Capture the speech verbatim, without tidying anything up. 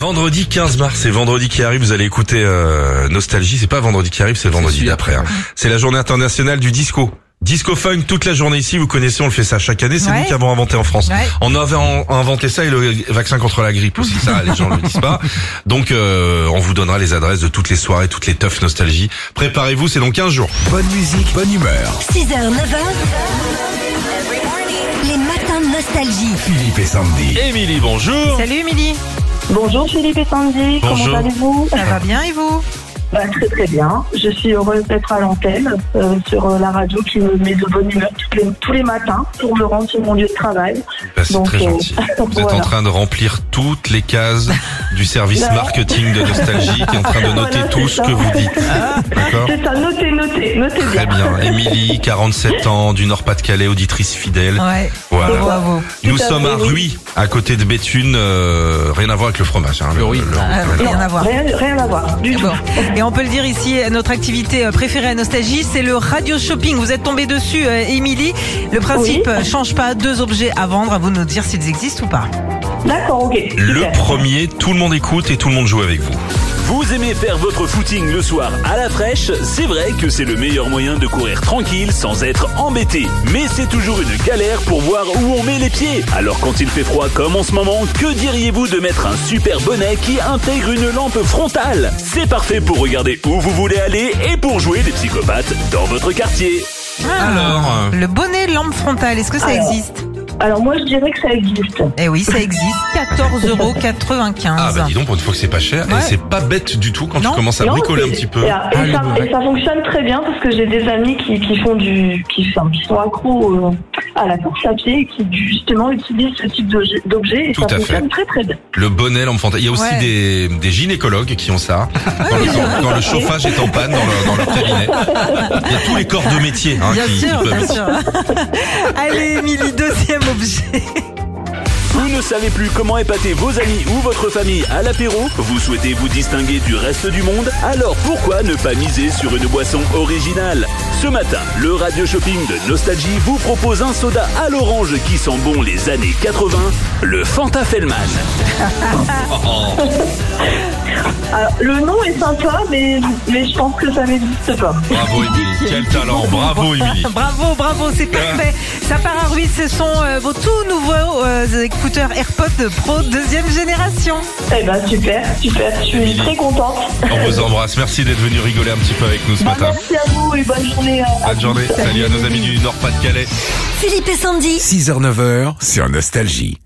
Vendredi quinze mars, et vendredi qui arrive, vous allez écouter euh, Nostalgie. C'est pas vendredi qui arrive, c'est le vendredi d'après. Hein. C'est la journée internationale du disco. Disco funk toute la journée ici, vous connaissez, on le fait ça chaque année, c'est ouais. nous qui avons inventé en France. Ouais. On avait en, inventé ça et le vaccin contre la grippe aussi, ça les gens ne le disent pas. Donc euh, on vous donnera les adresses de toutes les soirées, toutes les teufs Nostalgie. Préparez-vous, c'est dans quinze jours. Bonne musique, bonne humeur. six heures, neuf heures. Les matins de Nostalgie. Philippe et Sandy. Émilie, bonjour. Salut Émilie. Bonjour Philippe et Sandy, bonjour. Comment allez-vous? Ça va bien et vous? Bah, très très bien. Je suis heureuse d'être à l'antenne euh, sur euh, la radio qui me met de bonne humeur tous les, tous les matins pour me rendre sur mon lieu de travail. Bah, c'est Donc, très euh, gentil. Vous voilà. êtes en train de remplir toutes les cases du service non. marketing de Nostalgie qui est en train de noter voilà, tout ce que vous dites. D'accord. C'est ça, notez, notez, notez bien. Très bien. Émilie, quarante-sept ans, du Nord-Pas-de-Calais, auditrice fidèle. Ouais. Voilà. Bravo. Nous Tout sommes à, à Ruy, à côté de Béthune. Euh, rien à voir avec le fromage. Hein, le, oui. le, le, ah, le, rien à voir. Rien, rien à voir. Du bon. tout. Et on peut le dire ici, notre activité préférée à Nostalgie, c'est le radio shopping. Vous êtes tombée dessus, Émilie. Le principe oui. change pas. Deux objets à vendre. À vous de nous dire s'ils existent ou pas. D'accord, ok. Le super. premier, tout le monde écoute et tout le monde joue avec vous. Vous aimez faire votre footing le soir à la fraîche? C'est vrai que c'est le meilleur moyen de courir tranquille sans être embêté. Mais c'est toujours une galère pour voir où on met les pieds. Alors quand il fait froid comme en ce moment, que diriez-vous de mettre un super bonnet qui intègre une lampe frontale? C'est parfait pour regarder où vous voulez aller et pour jouer les psychopathes dans votre quartier. Ah, Alors, le bonnet lampe frontale, est-ce que ça Alors. existe? Alors moi je dirais que ça existe. Eh oui, ça existe. quatorze euros quatre-vingt-quinze. Ah bah dis donc, pour une fois que c'est pas cher. Ouais. Et c'est pas bête du tout quand non. tu commences à non, bricoler un petit peu. Et, ah, et, ça, et ça fonctionne très bien parce que j'ai des amis qui, qui font du, qui, qui sont accros euh, à la course à pied et qui justement utilisent ce type d'objet et tout ça fonctionne fait. très très bien. Le bonnet lampe frontale. Il y a aussi ouais. des, des gynécologues qui ont ça quand, le, quand, quand le chauffage est en panne dans, le, dans leur cabinet. Il y a tous les corps de métier hein, bien qui, sûr, qui peuvent... bien sûr. Allez Émilie, deuxième objet. Vous ne savez plus comment épater vos amis ou votre famille à l'apéro? Vous souhaitez vous distinguer du reste du monde? Alors pourquoi ne pas miser sur une boisson originale? Ce matin, le radio shopping de Nostalgie vous propose un soda à l'orange qui sent bon les années quatre-vingts, le Fanta Fellman. Alors, le nom est sympa, mais, mais je pense que ça n'existe pas. Bravo Émilie, quel talent, bravo Émilie. Bravo, bravo, c'est parfait. Ça part à Ruy, ce sont euh, vos tout nouveaux euh, écouteurs AirPods Pro deuxième génération. Eh ben super, super, je suis Émilie. très contente. On vous embrasse, merci d'être venu rigoler un petit peu avec nous ce bah, matin. Merci à vous et bonne journée. À bonne journée, salut à nos amis du Nord-Pas-de-Calais. Philippe et Sandy. six heures neuf heures sur Nostalgie.